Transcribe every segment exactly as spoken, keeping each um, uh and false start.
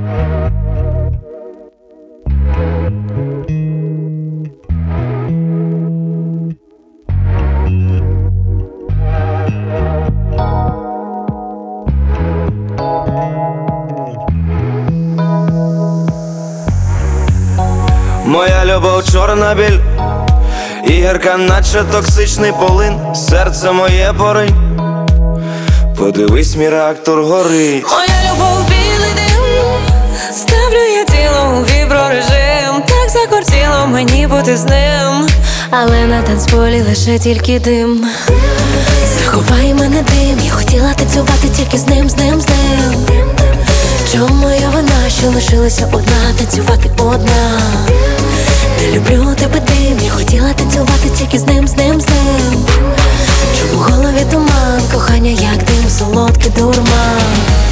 Моя любов чорна біль, і гірка, наче токсичний полин. Серце моє поринь, подивись, мій реактор горить. Моя любов білий дим, ставлю я тіло у віброрежим. Так закортіло мені бути з ним, але на танцполі лише тільки дим. Заховай мене дим, я хотіла танцювати тільки з ним, з ним, з ним. Чому я вона, що лишилася одна, танцювати одна? Не люблю тебе дим, я хотіла танцювати тільки з ним, з ним, з ним. Чому в голові туман, кохання як дим, солодкий дурман.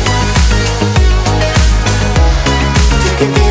Тільки дим,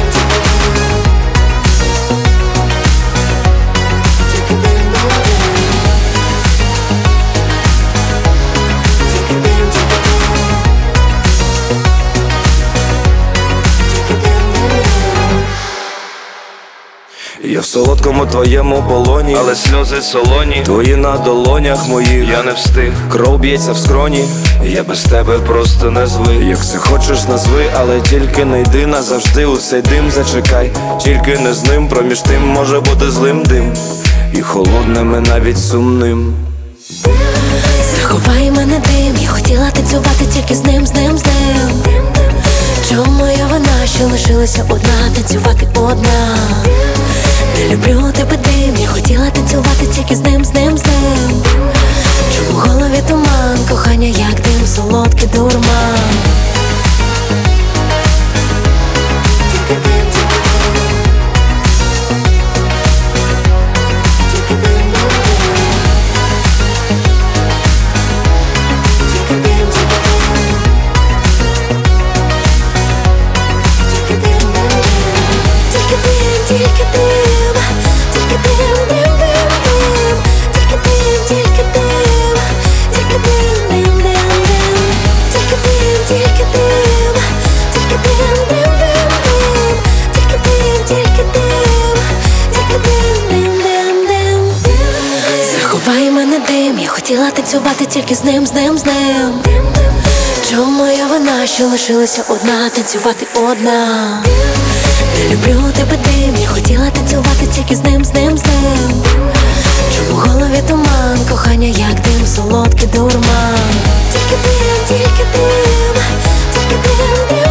Я в солодкому твоєму полоні, але сльози солоні, твої на долонях моїх. Я не встиг, кров б'ється в скроні, я без тебе просто не звик. Як це хочеш назви, але тільки не йди назавжди. У цей дим зачекай, тільки не з ним. Проміж тим може бути злим дим, і холодним, і навіть сумним. заховай мене дим, я хотіла танцювати тільки з ним, з ним, з ним. Чому я вона, що лишилася одна, танцювати одна? Не люблю тебе дим, я хотіла танцювати тільки з ним, з ним, з ним. Чому в голові туман, кохання як дим, солодкий дурман. Тільки дим, тільки дим. Тільки дим, тільки дим, тільки дим. Тільки дим, тільки дим, тільки дим. Тільки дим, дим, дим, дим. Тільки дим, тільки дим. Тільки дим, дим, дим, дим. Тільки дим, тільки дим. Тільки дим, дим, дим, дим. Тільки дим, тільки дим. Тільки дим, дим, дим, дим. Заховай мене дим, я хотіла танцювати тільки з ним, з ним, з ним. Чому я вона, що лишилася одна, танцювати одна? Не люблю тебе дим, я хотіла танцювати тільки з ним, з ним, з ним. Чому в голові туман, кохання як дим, солодкий дурман. Тільки дим, тільки дим, тільки дим, дим.